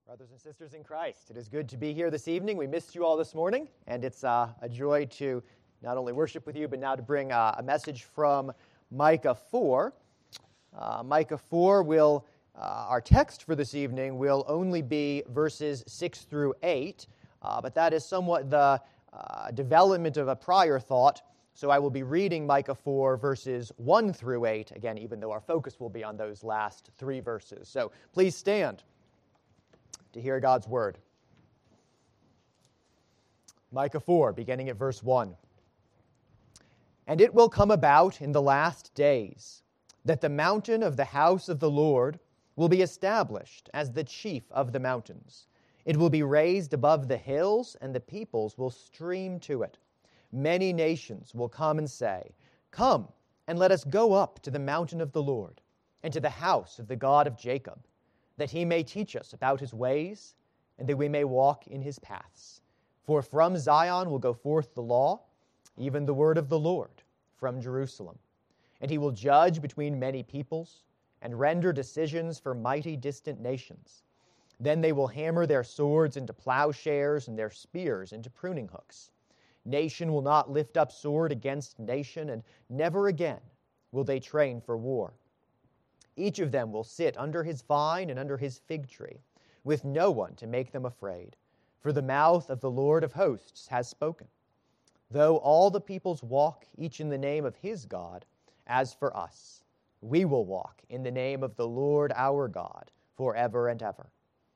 Brothers and sisters in Christ, it is good to be here this evening. We missed you all this morning, and it's a joy to not only worship with you, but now to bring a message from Micah 4. Micah 4 will, our text for this evening will only be verses 6 through 8, but that is somewhat the development of a prior thought, so I will be reading Micah 4 verses 1 through 8, again, even though our focus will be on those last three verses. So please stand to hear God's word. Micah 4, beginning at verse 1. And it will come about in the last days that the mountain of the house of the Lord will be established as the chief of the mountains. It will be raised above the hills, and the peoples will stream to it. Many nations will come and say, Come, and let us go up to the mountain of the Lord, and to the house of the God of Jacob, that he may teach us about his ways, and that we may walk in his paths. For from Zion will go forth the law, even the word of the Lord, from Jerusalem. And he will judge between many peoples, and render decisions for mighty distant nations. Then they will hammer their swords into plowshares, and their spears into pruning hooks. Nation will not lift up sword against nation, and never again will they train for war. Each of them will sit under his vine and under his fig tree, with no one to make them afraid. For the mouth of the Lord of hosts has spoken. Though all the peoples walk, each in the name of his God, as for us, we will walk in the name of the Lord our God, forever and ever.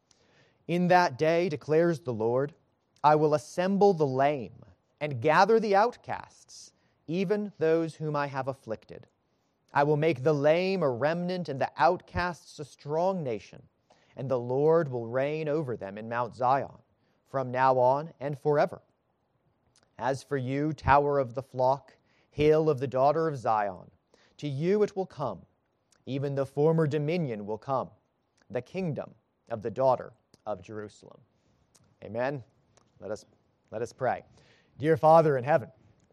In that day, declares the Lord, I will assemble the lame, and gather the outcasts, even those whom I have afflicted. I will make the lame a remnant and the outcasts a strong nation, and the Lord will reign over them in Mount Zion, from now on and forever. As for you, tower of the flock, hill of the daughter of Zion, to you it will come, even the former dominion will come, the kingdom of the daughter of Jerusalem. Amen. Let us pray. Dear Father in heaven,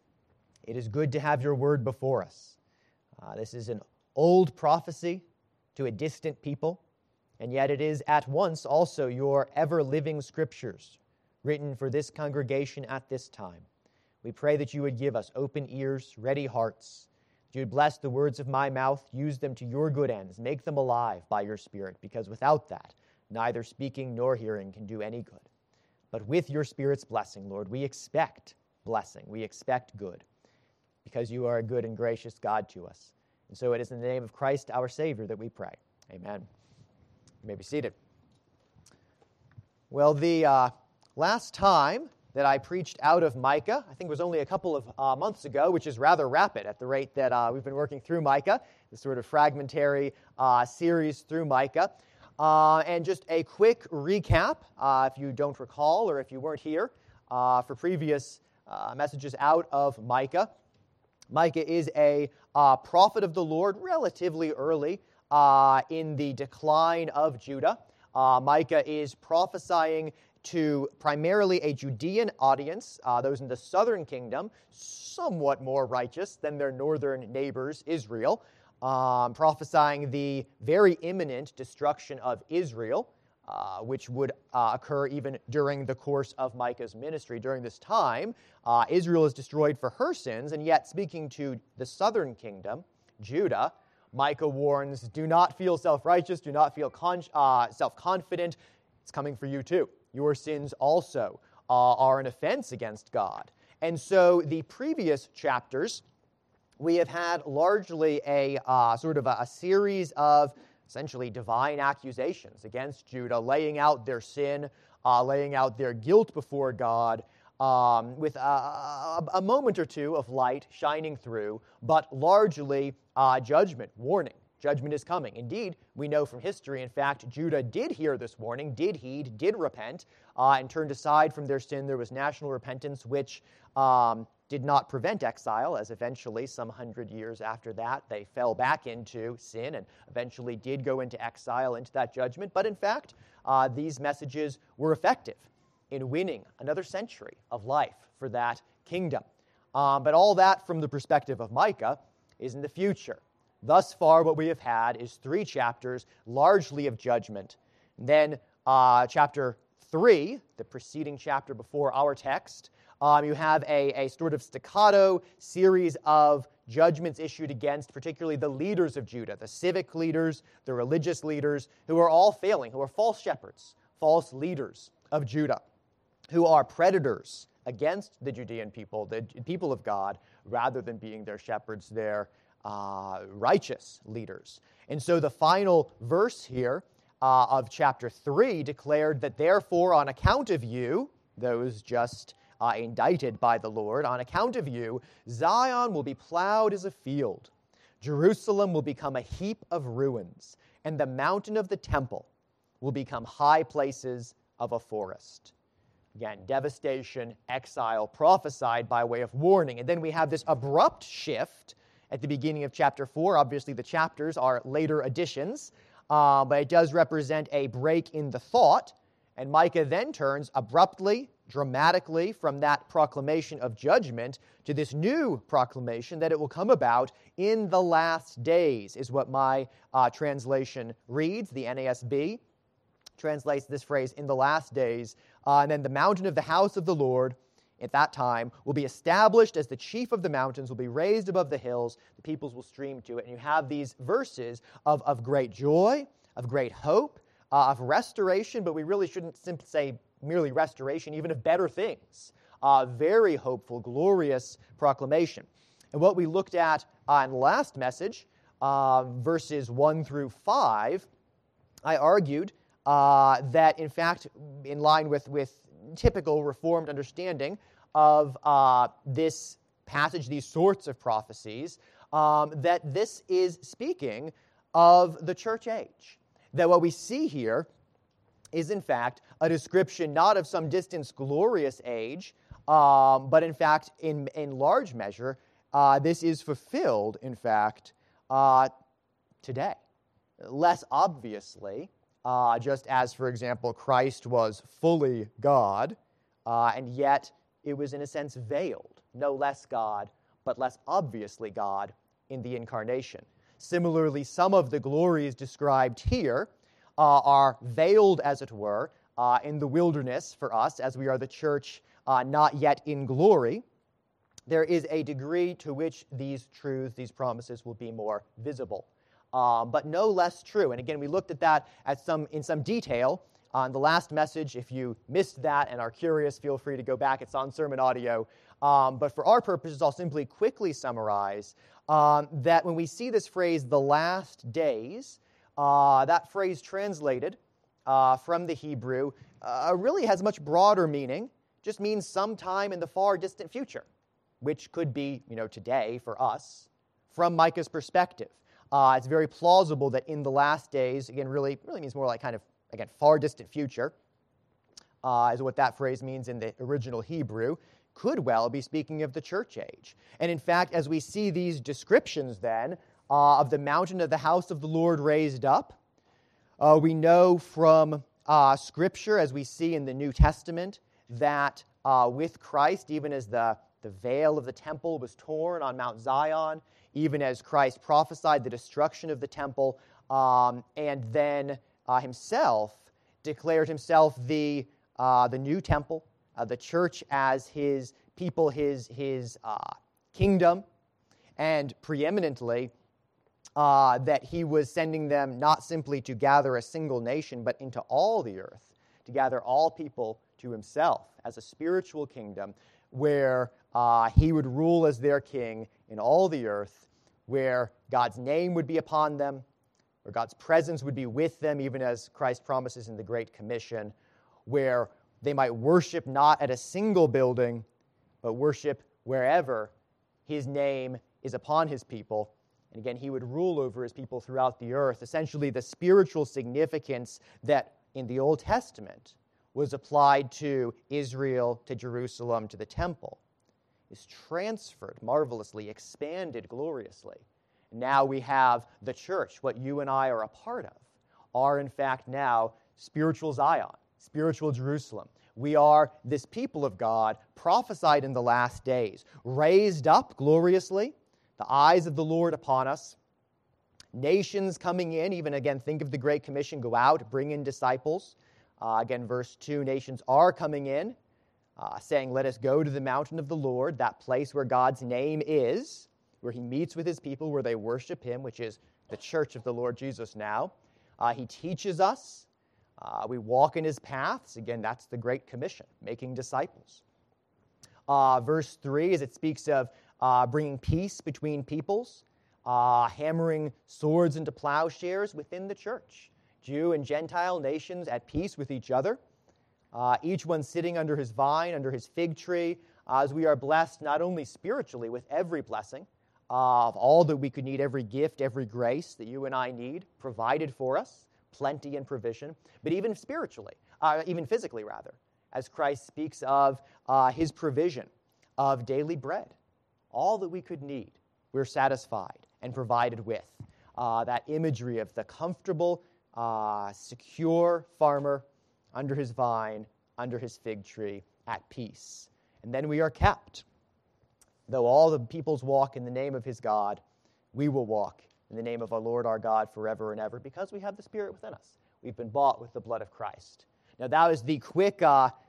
it is good to have your word before us. This is an old prophecy to a distant people, and yet it is at once also your ever-living scriptures written for this congregation at this time. We pray that you would give us open ears, ready hearts, that you would bless the words of my mouth, use them to your good ends, make them alive by your Spirit, because without that, neither speaking nor hearing can do any good. But with your Spirit's blessing, Lord, we expect blessing, we expect good, because you are a good and gracious God to us. And so it is in the name of Christ, our Savior, that we pray. Amen. You may be seated. Well, the last time that I preached out of Micah, I think it was only a couple of months ago, which is rather rapid at the rate that we've been working through Micah, this sort of fragmentary series through Micah. And just a quick recap, if you don't recall or if you weren't here, for previous messages out of Micah. Micah is a prophet of the Lord relatively early in the decline of Judah. Micah is prophesying to primarily a Judean audience, those in the southern kingdom, somewhat more righteous than their northern neighbors, Israel, prophesying the very imminent destruction of Israel, which would occur even during the course of Micah's ministry. During this time, Israel is destroyed for her sins, and yet speaking to the southern kingdom, Judah, Micah warns, do not feel self-righteous, do not feel self-confident. It's coming for you too. Your sins also are an offense against God. And so the previous chapters, we have had largely a sort of a series of essentially divine accusations against Judah, laying out their sin, laying out their guilt before God, with a moment or two of light shining through, but largely judgment, warning. Judgment is coming. Indeed, we know from history, in fact, Judah did hear this warning, did heed, did repent, and turned aside from their sin. There was national repentance, which did not prevent exile, as eventually, some 100 years after that, they fell back into sin and eventually did go into exile, into that judgment. But in fact, these messages were effective in winning another century of life for that kingdom. But all that, from the perspective of Micah, is in the future. Thus far, what we have had is 3 chapters, largely of judgment. Then chapter 3, the preceding chapter before our text, you have a sort of staccato series of judgments issued against particularly the leaders of Judah, the civic leaders, the religious leaders, who are all failing, who are false shepherds, false leaders of Judah, who are predators against the Judean people, the people of God, rather than being their shepherds, their righteous leaders. And so the final verse here of chapter 3 declared that therefore on account of you, those just indicted by the Lord, on account of you, Zion will be plowed as a field. Jerusalem will become a heap of ruins, and the mountain of the temple will become high places of a forest. Again, devastation, exile, prophesied by way of warning. And then we have this abrupt shift at the beginning of chapter 4. Obviously, the chapters are later additions, but it does represent a break in the thought. And Micah then turns abruptly, dramatically, from that proclamation of judgment to this new proclamation that it will come about in the last days, is what my translation reads. The NASB translates this phrase, in the last days. And then the mountain of the house of the Lord at that time will be established as the chief of the mountains, will be raised above the hills, the peoples will stream to it. And you have these verses of great joy, of great hope, of restoration, but we really shouldn't simply say merely restoration, even of better things. Very hopeful, glorious proclamation. And what we looked at in the last message, verses 1 through 5, I argued that, in fact, in line with typical Reformed understanding of this passage, these sorts of prophecies, that this is speaking of the church age. That what we see here is, in fact, a description not of some distant glorious age, but, in fact, in large measure, this is fulfilled, in fact, today. Less obviously, just as, for example, Christ was fully God, and yet it was, in a sense, veiled. No less God, but less obviously God in the incarnation. Similarly, some of the glories described here are veiled, as it were, in the wilderness for us, as we are the church not yet in glory. There is a degree to which these truths, these promises, will be more visible. But no less true. And again, we looked at that in some detail on the last message. If you missed that and are curious, feel free to go back. It's on sermon audio. But for our purposes, I'll simply quickly summarize that when we see this phrase, the last days, that phrase translated from the Hebrew really has much broader meaning. Just means sometime in the far distant future, which could be, today for us, from Micah's perspective. It's very plausible that in the last days, again, really means more like far distant future, is what that phrase means in the original Hebrew, could well be speaking of the church age. And in fact, as we see these descriptions then of the mountain of the house of the Lord raised up, we know from Scripture, as we see in the New Testament, that with Christ, even as the veil of the temple was torn on Mount Zion, even as Christ prophesied the destruction of the temple, and then himself declared himself the new temple, the church as his people, his kingdom, and preeminently that he was sending them not simply to gather a single nation, but into all the earth, to gather all people to himself as a spiritual kingdom where he would rule as their king in all the earth, where God's name would be upon them, where God's presence would be with them, even as Christ promises in the Great Commission, where they might worship not at a single building, but worship wherever his name is upon his people. And again, he would rule over his people throughout the earth. Essentially, the spiritual significance that in the Old Testament was applied to Israel, to Jerusalem, to the temple, is transferred marvelously, expanded gloriously. Now we have the church, what you and I are a part of, are in fact now spiritual Zion, spiritual Jerusalem. We are this people of God, prophesied in the last days, raised up gloriously, the eyes of the Lord upon us, nations coming in, even again, think of the Great Commission, go out, bring in disciples, Again, verse 2, nations are coming in, saying, let us go to the mountain of the Lord, that place where God's name is, where he meets with his people, where they worship him, which is the church of the Lord Jesus now. He teaches us. We walk in his paths. Again, that's the Great Commission, making disciples. Verse 3, as it speaks of bringing peace between peoples, hammering swords into plowshares within the church. Jew and Gentile nations at peace with each other. Each one sitting under his vine, under his fig tree, as we are blessed not only spiritually with every blessing, of all that we could need, every gift, every grace that you and I need, provided for us, plenty and provision, but even spiritually, even physically rather, as Christ speaks of his provision of daily bread. All that we could need, we're satisfied and provided with. That imagery of the comfortable, secure farmer under his vine, under his fig tree, at peace. And then we are kept. Though all the peoples walk in the name of his God, we will walk in the name of our Lord our God forever and ever, because we have the Spirit within us. We've been bought with the blood of Christ. Now that was the quick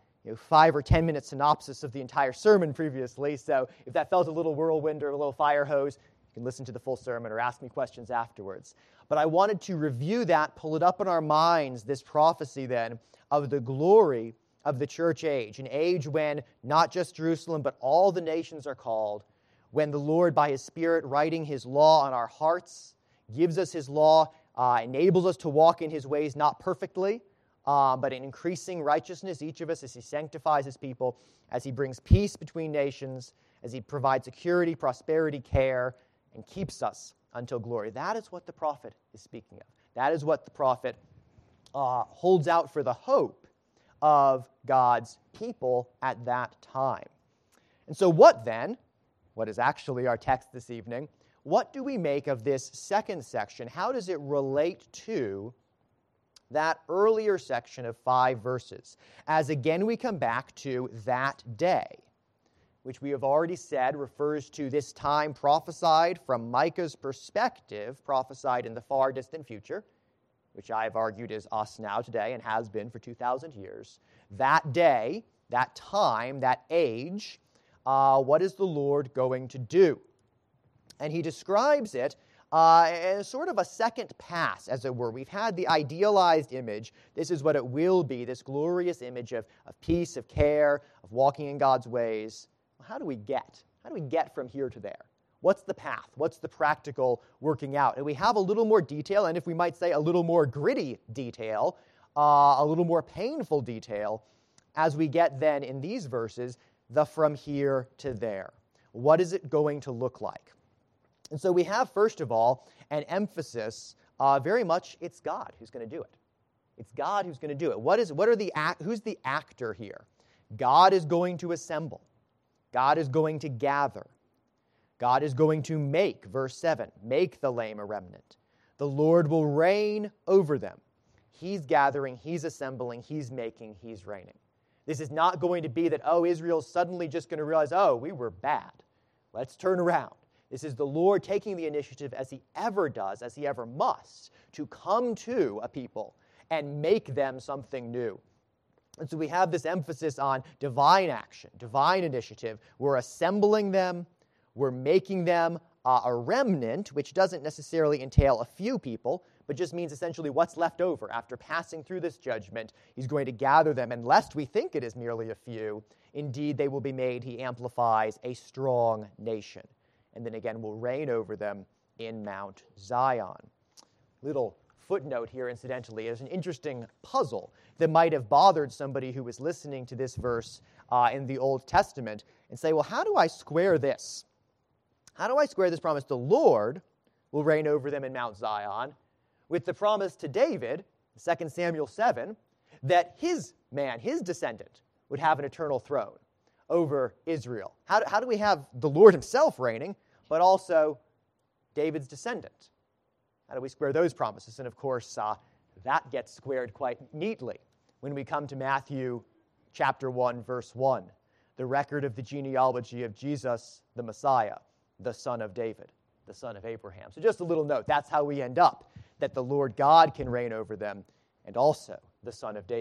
5 or 10 minute synopsis of the entire sermon previously, so if that felt a little whirlwind or a little fire hose, you can listen to the full sermon or ask me questions afterwards. But I wanted to review that, pull it up in our minds, this prophecy then of the glory of the church age, an age when not just Jerusalem, but all the nations are called, when the Lord, by his Spirit, writing his law on our hearts, gives us his law, enables us to walk in his ways, not perfectly, but in increasing righteousness, each of us, as he sanctifies his people, as he brings peace between nations, as he provides security, prosperity, care, and keeps us until glory. That is what the prophet is speaking of. That is what the prophet holds out for the hope of God's people at that time. And so what then, what is actually our text this evening, what do we make of this second section? How does it relate to that earlier section of 5 verses? As again we come back to that day, which we have already said refers to this time prophesied from Micah's perspective, prophesied in the far distant future, which I have argued is us now today and has been for 2,000 years. That day, that time, that age, what is the Lord going to do? And he describes it as sort of a second pass, as it were. We've had the idealized image. This is what it will be, this glorious image of peace, of care, of walking in God's ways. Well, how do we get from here to there? What's the path? What's the practical working out? And we have a little more detail, and if we might say a little more gritty detail, a little more painful detail, as we get then in these verses, the from here to there. What is it going to look like? And so we have, first of all, an emphasis, very much, it's God who's going to do it. It's God who's going to do it. Who's the actor here? God is going to assemble. God is going to gather. God is going to make, verse 7, make the lame a remnant. The Lord will reign over them. He's gathering, he's assembling, he's making, he's reigning. This is not going to be that, Israel's suddenly just going to realize, we were bad. Let's turn around. This is the Lord taking the initiative, as he ever does, as he ever must, to come to a people and make them something new. And so we have this emphasis on divine action, divine initiative. We're assembling them. We're making them a remnant, which doesn't necessarily entail a few people, but just means essentially what's left over after passing through this judgment. He's going to gather them, and lest we think it is merely a few, indeed they will be made, he amplifies, a strong nation. And then again will reign over them in Mount Zion. Little footnote here, incidentally, is an interesting puzzle that might have bothered somebody who was listening to this verse in the Old Testament and say, well, how do I square this? How do I square this promise? The Lord will reign over them in Mount Zion with the promise to David, 2 Samuel 7, that his descendant, would have an eternal throne over Israel. How do we have the Lord himself reigning, but also David's descendant? How do we square those promises? And of course, that gets squared quite neatly when we come to Matthew chapter 1, verse 1, the record of the genealogy of Jesus, the Messiah, the son of David, the son of Abraham. So just a little note, that's how we end up, that the Lord God can reign over them, and also the son of David,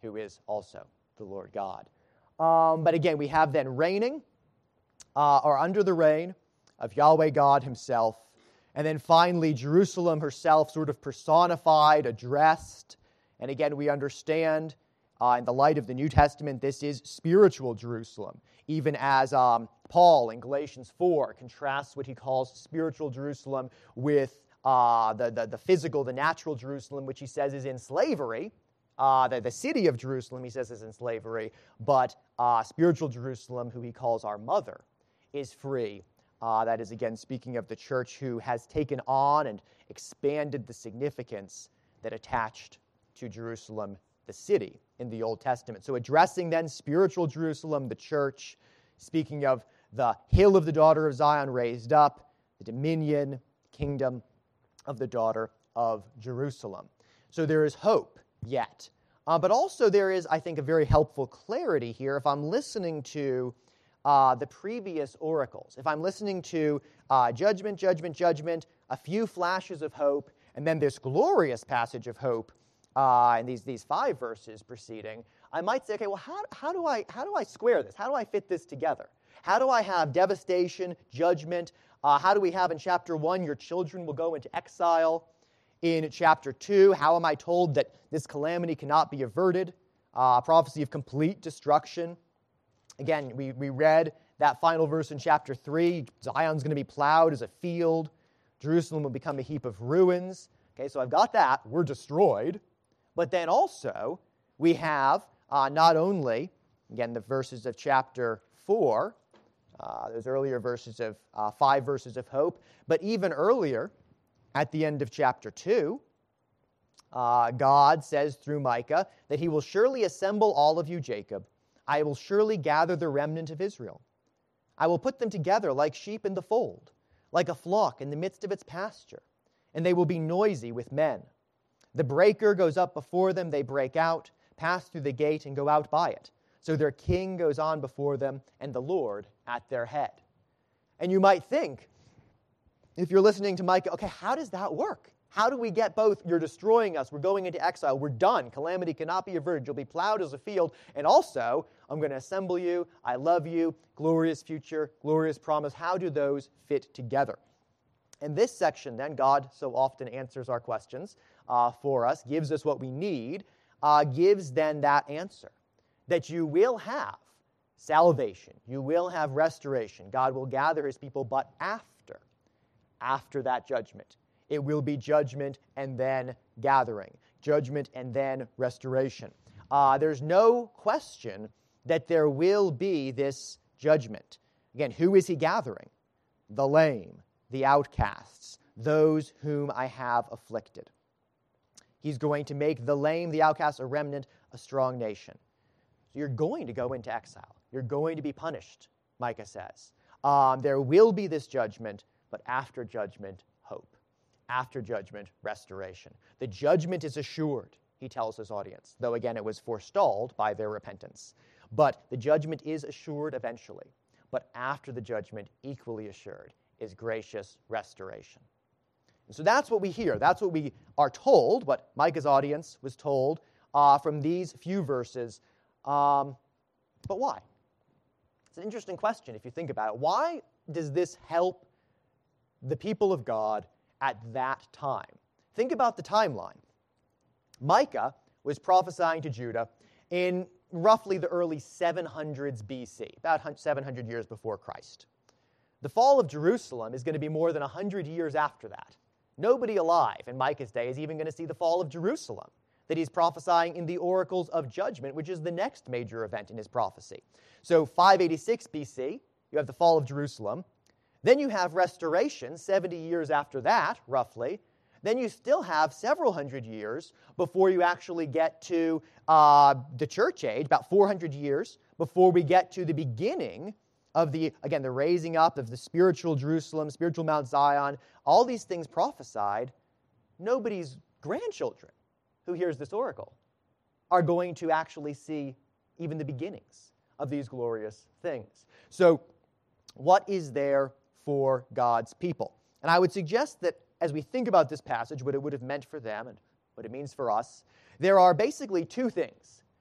who is also the Lord God. But again, we have then reigning, or under the reign of Yahweh God himself. And then finally, Jerusalem herself sort of personified, addressed. And again, we understand in the light of the New Testament, this is spiritual Jerusalem. Even as Paul in Galatians 4 contrasts what he calls spiritual Jerusalem with the physical, the natural Jerusalem, which he says is in slavery. The city of Jerusalem, he says, is in slavery. But spiritual Jerusalem, who he calls our mother, is free. That is, again, speaking of the church who has taken on and expanded the significance that attached to Jerusalem, the city, in the Old Testament. So addressing then spiritual Jerusalem, the church, speaking of the hill of the daughter of Zion raised up, the dominion, kingdom of the daughter of Jerusalem. So there is hope yet. But also there is, I think, a very helpful clarity here. If I'm listening to the previous oracles, if I'm listening to judgment, judgment, judgment, a few flashes of hope, and then this glorious passage of hope in these 5 verses preceding, I might say, okay, well, how do I square this? How do I fit this together? How do I have devastation, judgment? How do we have in chapter 1, your children will go into exile? In chapter 2, how am I told that this calamity cannot be averted? Prophecy of complete destruction. Again, we read that final verse in chapter 3. Zion's going to be plowed as a field. Jerusalem will become a heap of ruins. Okay, so I've got that. We're destroyed. But then also, we have not only, again, the verses of chapter 4, those earlier verses of 5 verses of hope, but even earlier, at the end of chapter 2, God says through Micah that he will surely assemble all of you, Jacob. I will surely gather the remnant of Israel. I will put them together like sheep in the fold, like a flock in the midst of its pasture, and they will be noisy with men. The breaker goes up before them, they break out, pass through the gate, and go out by it. So their king goes on before them, and the Lord at their head. And you might think, if you're listening to Micah, okay, how does that work? How do we get both, you're destroying us, we're going into exile, we're done, calamity cannot be averted, you'll be plowed as a field, and also, I'm going to assemble you, I love you, glorious future, glorious promise. How do those fit together? In this section, then, God so often answers our questions for us, gives us what we need, gives then that answer, that you will have salvation, you will have restoration. God will gather his people, but after that judgment. It will be judgment and then gathering, judgment and then restoration. There's no question that there will be this judgment. Again, who is he gathering? The lame, the outcasts, those whom I have afflicted. He's going to make the lame, the outcasts, a remnant, a strong nation. So you're going to go into exile. You're going to be punished, Micah says. There will be this judgment, but after judgment, hope. After judgment, restoration. The judgment is assured, he tells his audience, though again it was forestalled by their repentance. But the judgment is assured eventually. But after the judgment, equally assured, is gracious restoration. And so that's what we hear. That's what we are told, what Micah's audience was told from these few verses. But why? It's an interesting question if you think about it. Why does this help the people of God at that time? Think about the timeline. Micah was prophesying to Judah in roughly the early 700s BC, about 700 years before Christ. The fall of Jerusalem is going to be more than 100 years after that. Nobody alive in Micah's day is even going to see the fall of Jerusalem that he's prophesying in the oracles of judgment, which is the next major event in his prophecy. So 586 BC, you have the fall of Jerusalem. Then you have restoration, 70 years after that, roughly. Then you still have several hundred years before you actually get to the church age, about 400 years before we get to the beginning of the raising up of the spiritual Jerusalem, spiritual Mount Zion, all these things prophesied. Nobody's grandchildren who hears this oracle are going to actually see even the beginnings of these glorious things. So what is there for God's people? And I would suggest that as we think about this passage, what it would have meant for them and what it means for us, there are basically two things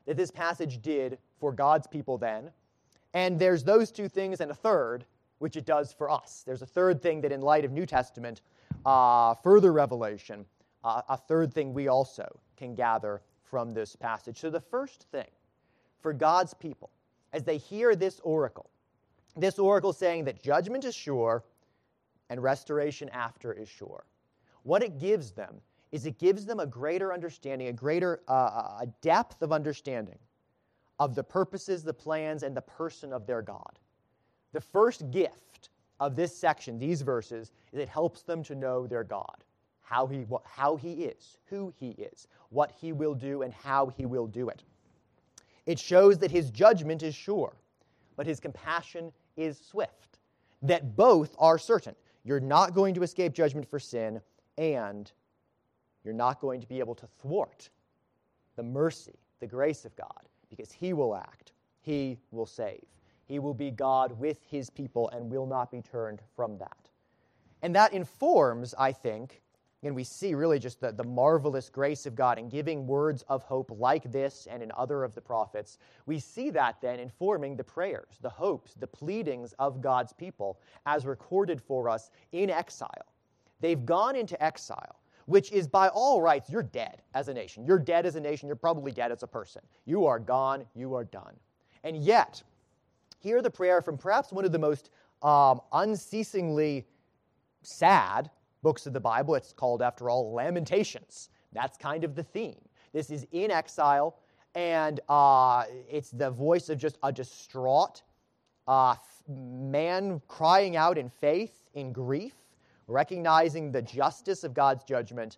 that this passage did for God's people then. And there's those two things and a third, which it does for us. There's a third thing that in light of New Testament, further revelation, a third thing we also can gather from this passage. So the first thing for God's people, as they hear this oracle saying that judgment is sure and restoration after is sure, what it gives them is it gives them a greater understanding, a greater a depth of understanding of the purposes, the plans, and the person of their God. The first gift of this section, these verses, is it helps them to know their God, how he is, who he is, what he will do, and how he will do it. It shows that his judgment is sure, but his compassion is swift, that both are certain. You're not going to escape judgment for sin, and you're not going to be able to thwart the mercy, the grace of God, because he will act, he will save. He will be God with his people and will not be turned from that. And that informs, I think, and we see really just the marvelous grace of God in giving words of hope like this and in other of the prophets. We see that then informing the prayers, the hopes, the pleadings of God's people as recorded for us in exile. They've gone into exile, which is by all rights, you're dead as a nation. You're dead as a nation. You're probably dead as a person. You are gone. You are done. And yet, hear the prayer from perhaps one of the most unceasingly sad books of the Bible. It's called, after all, Lamentations. That's kind of the theme. This is in exile, and it's the voice of just a distraught man crying out in faith, in grief, recognizing the justice of God's judgment.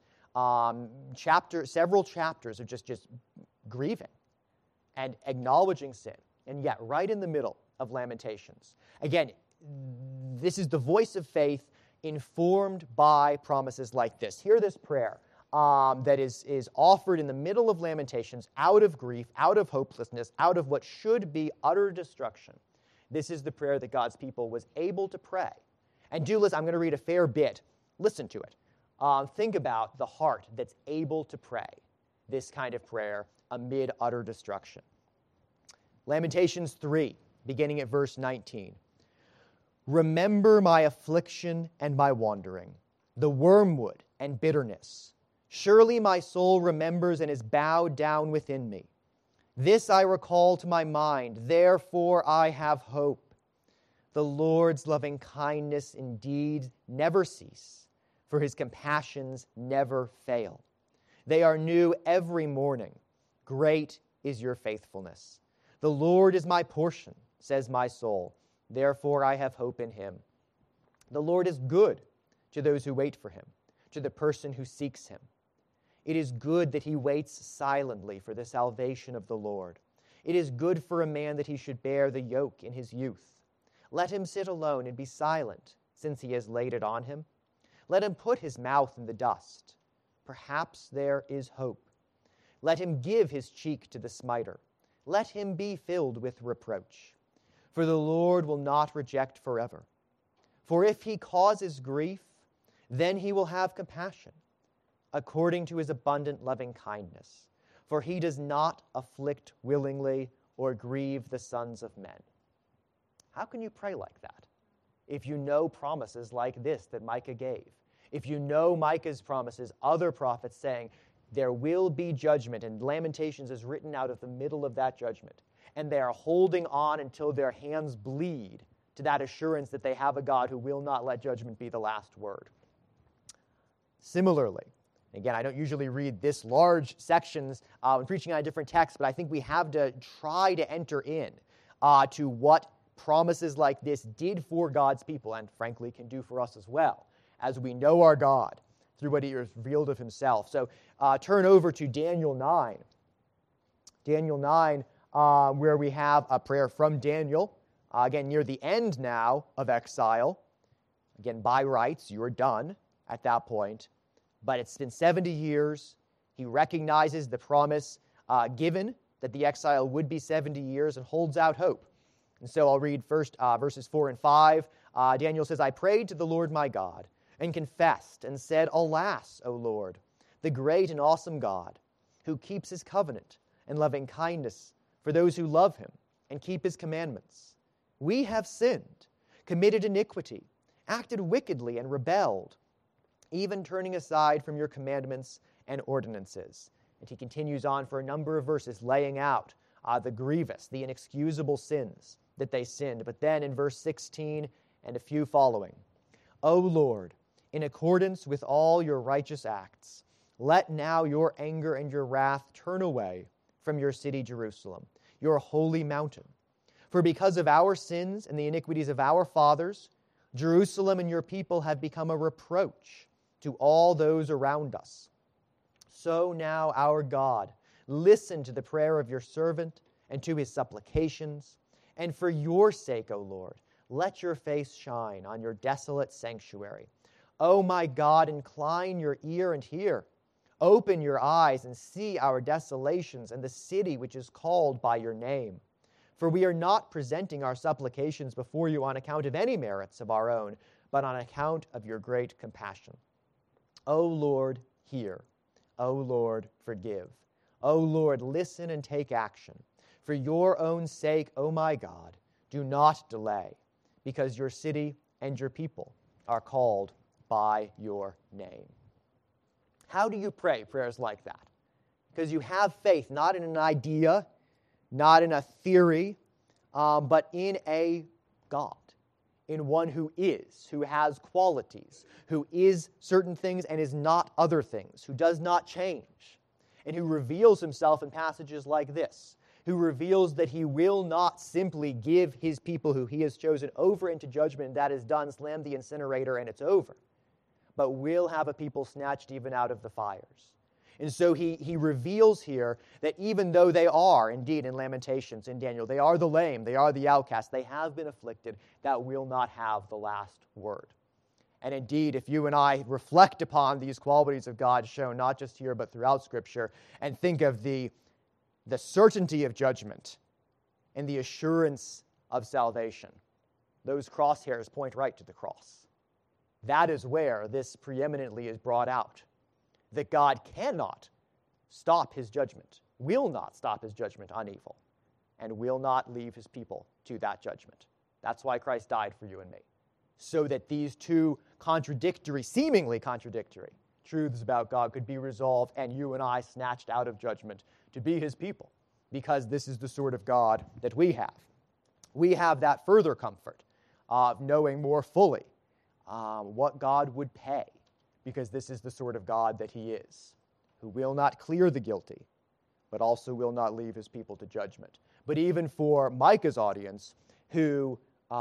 Several chapters of just grieving and acknowledging sin, and yet right in the middle of Lamentations. Again, this is the voice of faith informed by promises like this. Hear this prayer that is offered in the middle of Lamentations, out of grief, out of hopelessness, out of what should be utter destruction. This is the prayer that God's people was able to pray. And do listen, I'm going to read a fair bit. Listen to it. Think about the heart that's able to pray this kind of prayer amid utter destruction. Lamentations 3, beginning at verse 19. Remember my affliction and my wandering, the wormwood and bitterness. Surely my soul remembers and is bowed down within me. This I recall to my mind, therefore I have hope. The Lord's loving kindness indeed never cease, for his compassions never fail. They are new every morning. Great is your faithfulness. The Lord is my portion, says my soul. Therefore I have hope in him. The Lord is good to those who wait for him, to the person who seeks him. It is good that he waits silently for the salvation of the Lord. It is good for a man that he should bear the yoke in his youth. Let him sit alone and be silent, since he has laid it on him. Let him put his mouth in the dust. Perhaps there is hope. Let him give his cheek to the smiter. Let him be filled with reproach. For the Lord will not reject forever. For if he causes grief, then he will have compassion, according to his abundant loving kindness. For he does not afflict willingly or grieve the sons of men. How can you pray like that? If you know promises like this that Micah gave, if you know Micah's promises, other prophets saying, there will be judgment, and Lamentations is written out of the middle of that judgment, and they are holding on until their hands bleed to that assurance that they have a God who will not let judgment be the last word. Similarly, again, I don't usually read this large sections when preaching on a different text, but I think we have to try to enter in to what promises like this did for God's people, and frankly can do for us as well, as we know our God through what he has revealed of himself. So turn over to Daniel 9. Daniel 9, where we have a prayer from Daniel, again, near the end now of exile. Again, by rights, you are done at that point. But it's been 70 years. He recognizes the promise given that the exile would be 70 years and holds out hope. And so I'll read first verses 4 and 5. Daniel says, I prayed to the Lord my God and confessed and said, Alas, O Lord, the great and awesome God, who keeps his covenant and loving kindness for those who love him and keep his commandments. We have sinned, committed iniquity, acted wickedly and rebelled, even turning aside from your commandments and ordinances. And he continues on for a number of verses, laying out the grievous, the inexcusable sins that they sinned. But then in verse 16 and a few following, O Lord, in accordance with all your righteous acts, let now your anger and your wrath turn away from your city Jerusalem, your holy mountain. For because of our sins and the iniquities of our fathers, Jerusalem and your people have become a reproach to all those around us. So now, our God, listen to the prayer of your servant and to his supplications, and for your sake, O Lord, let your face shine on your desolate sanctuary. O my God, incline your ear and hear. Open your eyes and see our desolations and the city which is called by your name. For we are not presenting our supplications before you on account of any merits of our own, but on account of your great compassion. O Lord, hear. O Lord, forgive. O Lord, listen and take action. For your own sake, O my God, do not delay, because your city and your people are called by your name. How do you pray prayers like that? Because you have faith not in an idea, not in a theory, but in a God, in one who is, who has qualities, who is certain things and is not other things, who does not change, and who reveals himself in passages like this, who reveals that he will not simply give his people who he has chosen over into judgment, and that is done, slam the incinerator, and it's over, but will have a people snatched even out of the fires. And so he reveals here that even though they are, indeed, in Lamentations, in Daniel, they are the lame, they are the outcast, they have been afflicted, that will not have the last word. And indeed, if you and I reflect upon these qualities of God shown not just here but throughout Scripture, and think of the certainty of judgment and the assurance of salvation, those crosshairs point right to the cross. That is where this preeminently is brought out, that God cannot stop his judgment, will not stop his judgment on evil, and will not leave his people to that judgment. That's why Christ died for you and me, so that these two seemingly contradictory truths about God could be resolved and you and I snatched out of judgment to be his people, because this is the sort of God that we have. We have that further comfort of knowing more fully what God would pay, because this is the sort of God that he is, who will not clear the guilty, but also will not leave his people to judgment. But even for Micah's audience, who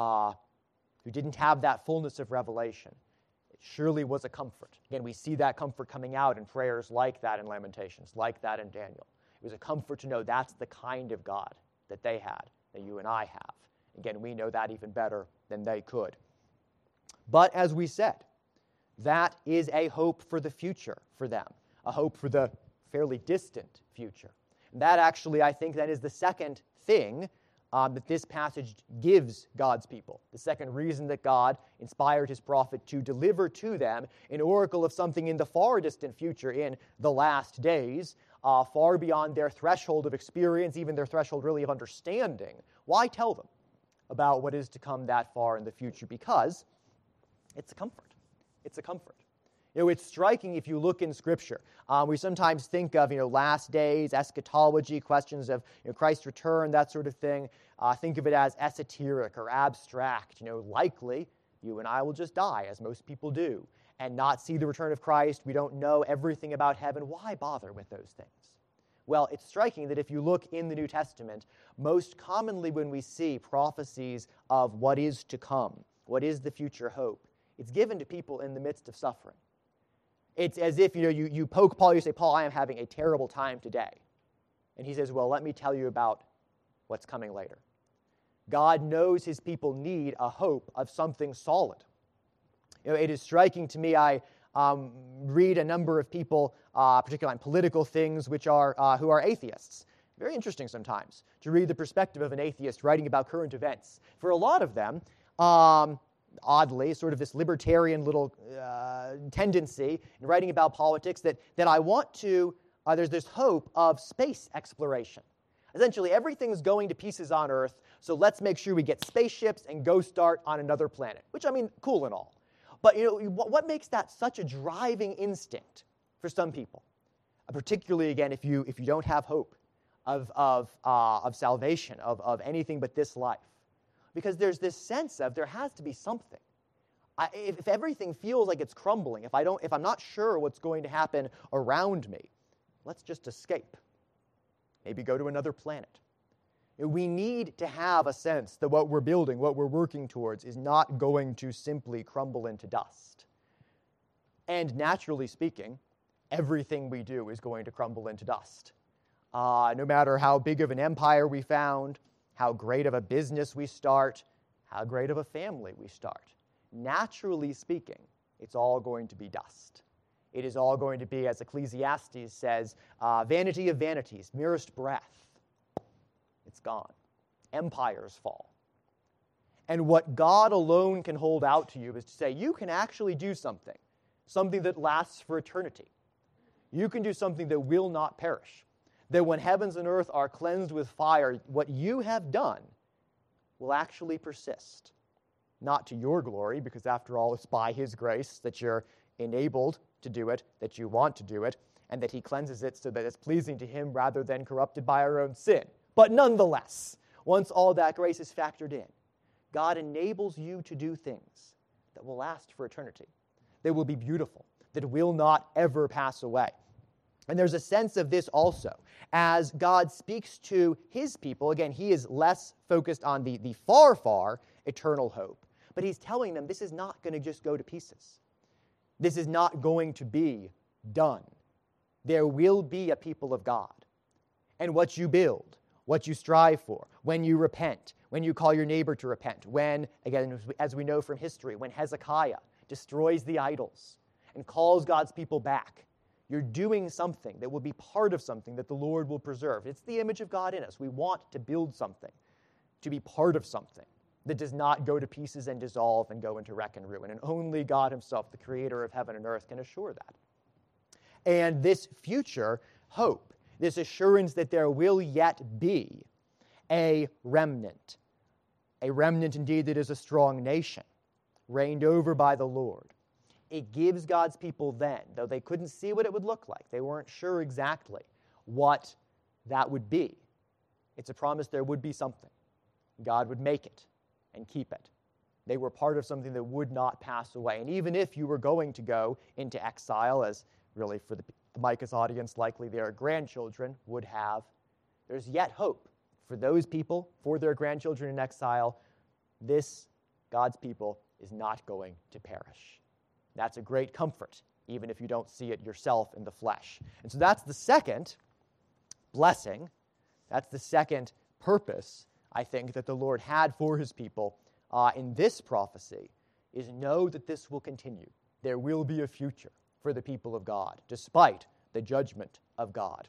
didn't have that fullness of revelation, it surely was a comfort. Again, we see that comfort coming out in prayers like that in Lamentations, like that in Daniel. It was a comfort to know that's the kind of God that they had, that you and I have. Again, we know that even better than they could. But as we said, that is a hope for the future for them, a hope for the fairly distant future. And that actually, I think, that is the second thing that this passage gives God's people. The second reason that God inspired his prophet to deliver to them an oracle of something in the far distant future, in the last days, far beyond their threshold of experience, even their threshold really of understanding. Why tell them about what is to come that far in the future? Because it's a comfort. It's a comfort. It's striking if you look in Scripture. We sometimes think of, last days, eschatology, questions of Christ's return, that sort of thing. Think of it as esoteric or abstract. Likely, you and I will just die, as most people do, and not see the return of Christ. We don't know everything about heaven. Why bother with those things? Well, it's striking that if you look in the New Testament, most commonly when we see prophecies of what is to come, what is the future hope, it's given to people in the midst of suffering. It's as if you poke Paul, you say, Paul, I am having a terrible time today. And he says, well, let me tell you about what's coming later. God knows his people need a hope of something solid. It is striking to me, I read a number of people, particularly on political things, who are atheists. Very interesting sometimes to read the perspective of an atheist writing about current events. For a lot of them, oddly, sort of this libertarian little tendency in writing about politics that I want to there's this hope of space exploration. Essentially, everything's going to pieces on Earth, so let's make sure we get spaceships and go start on another planet, which, I mean, cool and all. But what makes that such a driving instinct for some people? Particularly, again, if you don't have hope of salvation, of anything but this life. Because there's this sense of there has to be something. If everything feels like it's crumbling, if I'm not sure what's going to happen around me, let's just escape. Maybe go to another planet. We need to have a sense that what we're building, what we're working towards, is not going to simply crumble into dust. And naturally speaking, everything we do is going to crumble into dust. No matter how big of an empire we found, how great of a business we start, how great of a family we start. Naturally speaking, it's all going to be dust. It is all going to be, as Ecclesiastes says, vanity of vanities, merest breath. It's gone. Empires fall. And what God alone can hold out to you is to say, you can actually do something that lasts for eternity. You can do something that will not perish. That when heavens and earth are cleansed with fire, what you have done will actually persist. Not to your glory, because after all, it's by His grace that you're enabled to do it, that you want to do it, and that He cleanses it so that it's pleasing to Him rather than corrupted by our own sin. But nonetheless, once all that grace is factored in, God enables you to do things that will last for eternity, that will be beautiful, that will not ever pass away. And there's a sense of this also. As God speaks to His people, again, He is less focused on the far, far eternal hope, but He's telling them this is not going to just go to pieces. This is not going to be done. There will be a people of God. And what you build, what you strive for, when you repent, when you call your neighbor to repent, when, again, as we know from history, when Hezekiah destroys the idols and calls God's people back, you're doing something that will be part of something that the Lord will preserve. It's the image of God in us. We want to build something, to be part of something that does not go to pieces and dissolve and go into wreck and ruin. And only God Himself, the creator of heaven and earth, can assure that. And this future hope, this assurance that there will yet be a remnant indeed that is a strong nation, reigned over by the Lord. It gives God's people then, though they couldn't see what it would look like, they weren't sure exactly what that would be. It's a promise there would be something. God would make it and keep it. They were part of something that would not pass away. And even if you were going to go into exile, as really for the Micah's audience, likely their grandchildren would have, there's yet hope for those people, for their grandchildren in exile. This, God's people, is not going to perish. That's a great comfort, even if you don't see it yourself in the flesh. And so that's the second blessing. That's the second purpose, I think, that the Lord had for His people in this prophecy, is know that this will continue. There will be a future for the people of God, despite the judgment of God.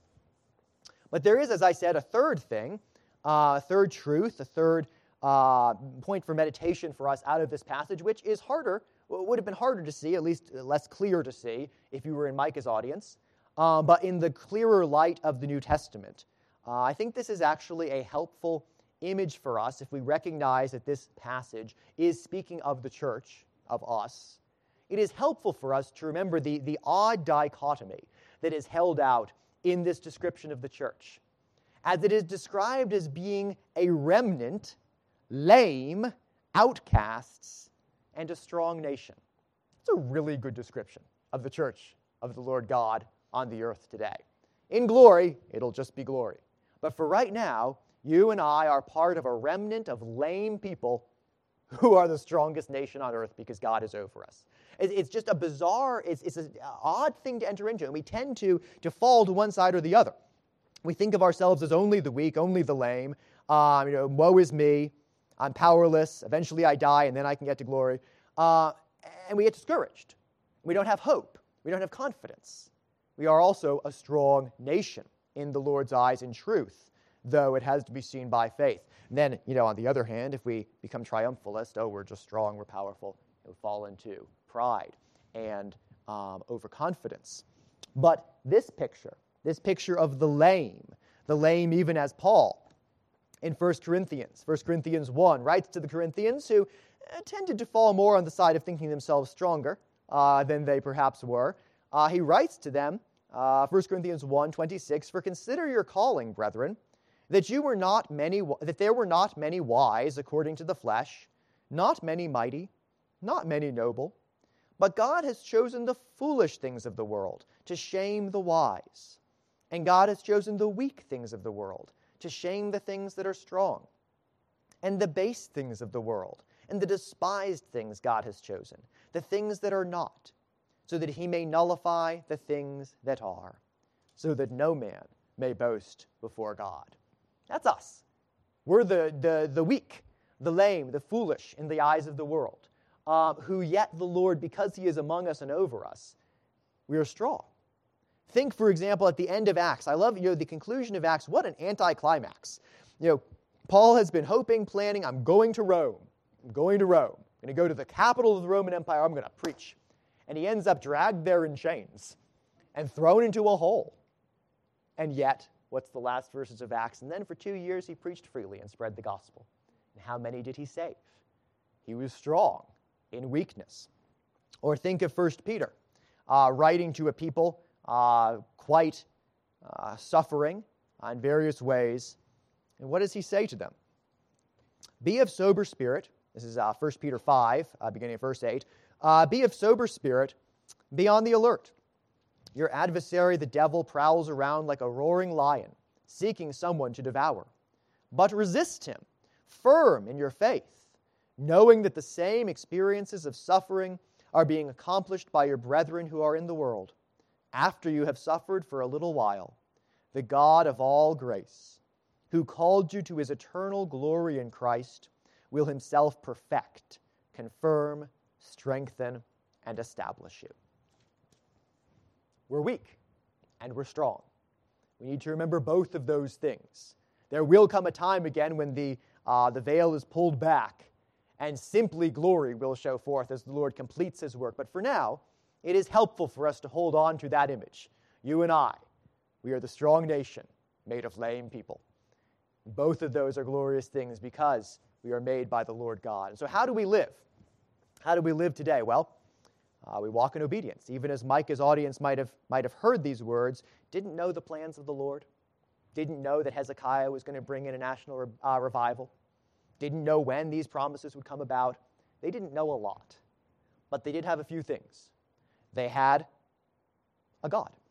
But there is, as I said, a third thing, a third truth, a third point for meditation for us out of this passage, which is harder, would have been harder to see, at least less clear to see, if you were in Micah's audience. But in the clearer light of the New Testament, I think this is actually a helpful image for us if we recognize that this passage is speaking of the church, of us. It is helpful for us to remember the odd dichotomy that is held out in this description of the church, as it is described as being a remnant, lame, outcasts, and a strong nation. It's a really good description of the church of the Lord God on the earth today. In glory, it'll just be glory. But for right now, you and I are part of a remnant of lame people who are the strongest nation on earth because God is over us. It's just a bizarre, it's an odd thing to enter into, and we tend to fall to one side or the other. We think of ourselves as only the weak, only the lame. Woe is me. I'm powerless. Eventually I die, and then I can get to glory. And we get discouraged. We don't have hope. We don't have confidence. We are also a strong nation in the Lord's eyes in truth, though it has to be seen by faith. And then, on the other hand, if we become triumphalist, we're just strong, we're powerful, we fall into pride and overconfidence. But this picture this picture of the lame even as Paul in 1 Corinthians 1 writes to the Corinthians who tended to fall more on the side of thinking themselves stronger than they perhaps were. He writes to them, 1 Corinthians 1:26, "For consider your calling, brethren, that there were not many wise according to the flesh, not many mighty, not many noble, but God has chosen the foolish things of the world to shame the wise. And God has chosen the weak things of the world to shame the things that are strong. And the base things of the world and the despised things God has chosen, the things that are not, so that he may nullify the things that are, so that no man may boast before God." That's us. We're the weak, the lame, the foolish in the eyes of the world, who yet the Lord, because he is among us and over us, we are strong. Think, for example, at the end of Acts. I love the conclusion of Acts. What an anticlimax. Paul has been hoping, planning, I'm going to Rome. I'm going to go to the capital of the Roman Empire. I'm going to preach. And he ends up dragged there in chains and thrown into a hole. And yet, what's the last verses of Acts? And then for 2 years he preached freely and spread the gospel. And how many did he save? He was strong in weakness. Or think of 1 Peter, writing to a people quite suffering in various ways. And what does he say to them? "Be of sober spirit." This is 1 Peter 5, beginning of verse 8. "Be of sober spirit, be on the alert. Your adversary, the devil, prowls around like a roaring lion, seeking someone to devour. But resist him, firm in your faith, knowing that the same experiences of suffering are being accomplished by your brethren who are in the world. After you have suffered for a little while, the God of all grace, who called you to his eternal glory in Christ, will himself perfect, confirm, strengthen, and establish you." We're weak and we're strong. We need to remember both of those things. There will come a time again when the veil is pulled back and simply glory will show forth as the Lord completes his work. But for now, it is helpful for us to hold on to that image. You and I, we are the strong nation made of lame people. Both of those are glorious things because we are made by the Lord God. And so how do we live? How do we live today? Well, we walk in obedience. Even as Micah's audience might have heard these words, didn't know the plans of the Lord, didn't know that Hezekiah was going to bring in a national revival, didn't know when these promises would come about. They didn't know a lot, but they did have a few things. They had a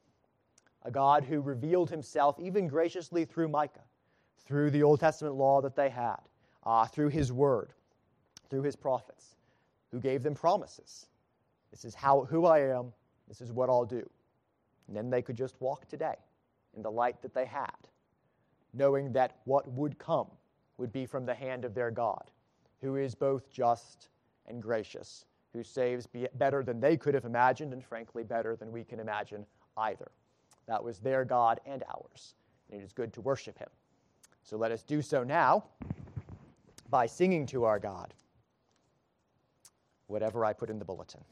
God who revealed himself even graciously through Micah, through the Old Testament law that they had, through his word, through his prophets, who gave them promises. This is who I am, this is what I'll do. And then they could just walk today in the light that they had, knowing that what would come would be from the hand of their God, who is both just and gracious, who saves better than they could have imagined, and frankly, better than we can imagine either. That was their God and ours, and it is good to worship him. So let us do so now by singing to our God, whatever I put in the bulletin.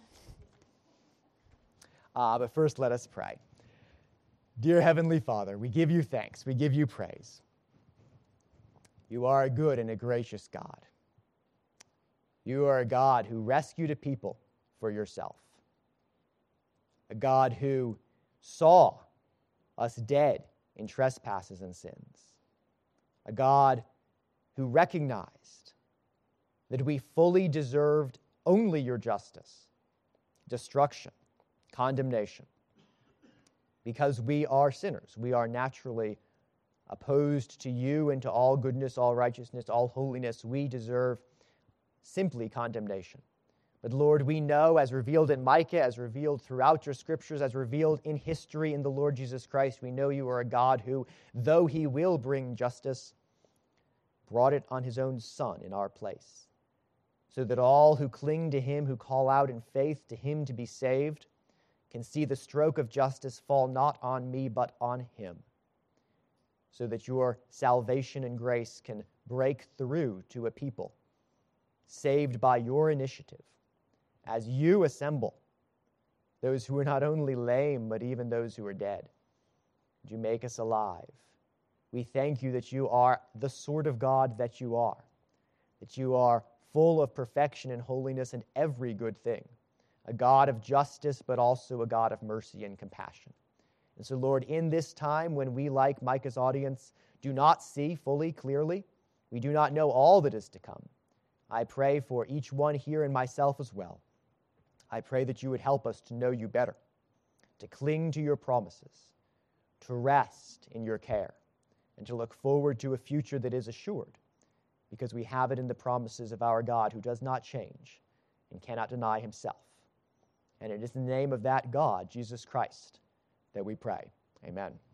But first, let us pray. Dear Heavenly Father, we give you thanks, we give you praise. You are a good and a gracious God. You are a God who rescued a people for yourself. A God who saw us dead in trespasses and sins. A God who recognized that we fully deserved only your justice, destruction, condemnation. Because we are sinners. We are naturally opposed to you and to all goodness, all righteousness, all holiness. We deserve simply condemnation. But Lord, we know, as revealed in Micah, as revealed throughout your scriptures, as revealed in history in the Lord Jesus Christ, we know you are a God who, though he will bring justice, brought it on his own Son in our place, so that all who cling to him, who call out in faith to him to be saved, can see the stroke of justice fall not on me, but on him, so that your salvation and grace can break through to a people saved by your initiative, as you assemble those who are not only lame, but even those who are dead, and you make us alive. We thank you that you are the sort of God that you are full of perfection and holiness and every good thing, a God of justice, but also a God of mercy and compassion. And so, Lord, in this time when we, like Micah's audience, do not see fully clearly, we do not know all that is to come, I pray for each one here and myself as well. I pray that you would help us to know you better, to cling to your promises, to rest in your care, and to look forward to a future that is assured, because we have it in the promises of our God who does not change and cannot deny himself. And it is in the name of that God, Jesus Christ, that we pray. Amen.